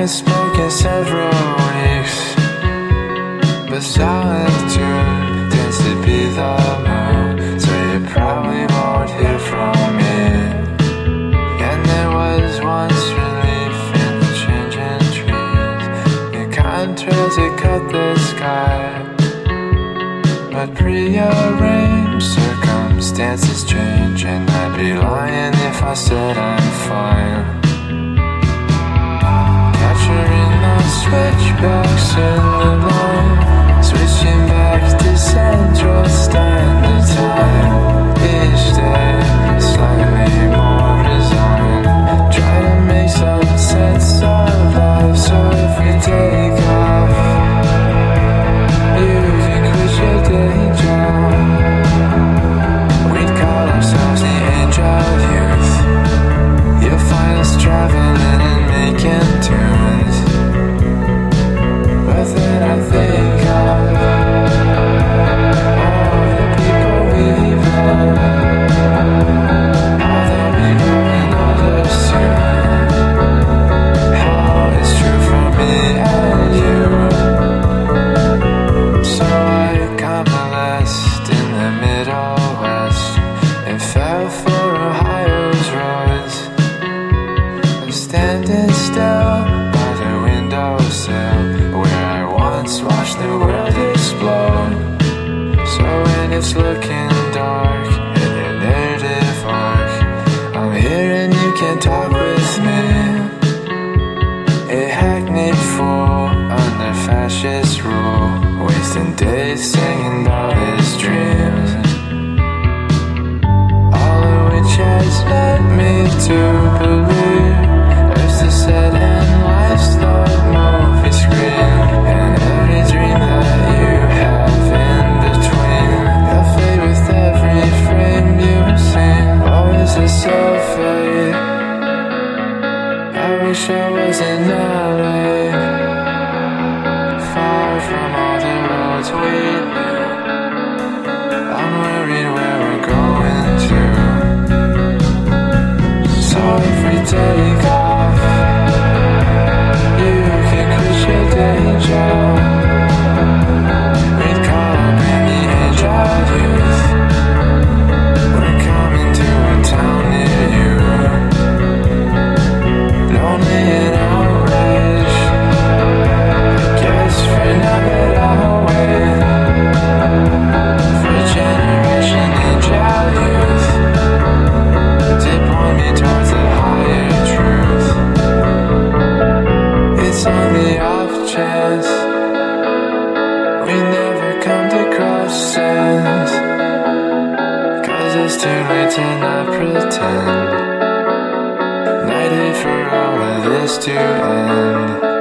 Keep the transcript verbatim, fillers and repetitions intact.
haven't spoken several weeks, but solitude tends to be the mood, so you probably won't hear from me. And there was once relief in the changing trees, the contrails that cut the sky, but prearranged circumstances change, and I'd be lying if I said I'm fine. Capturing those switchbacks in the line, switching back to Central Standard Time. Each day slightly more resigned, try to make some sense of life. So if we take off, you can quit your day job. We'd call ourselves the age of youth. You'll find us traveling and making tunes, but then I think of all the people we've loved, how they'll be growing older soon, how it's true for me and you. So I convalesced in the Middle West and fell for Ohio's roads. I'm standing still by the windowsill where I once watched the world explode. So when it's looking dark in your narrative arc, I'm here and you can talk with me. A hackneyed fool under fascist rule, wasting days singing about his dreams, all of which has led me to believe there's a set and life's the movie screen, and every dream that you have in between, they'll fade with every frame you see. Always a self-fade. I wish I was in L A, far from all the roads we knew. I'm worried where we're going to. So if we take off, you can quit your day job. We'd call up in the age of youth. We're coming to a town near you, lonely and outraged. I guess for now that I'll wait for a generation age of youth to point me towards the higher truth. It's on the off chance we never come to crosses, 'cause it's too late to not pretend. Night hate for all of this to end.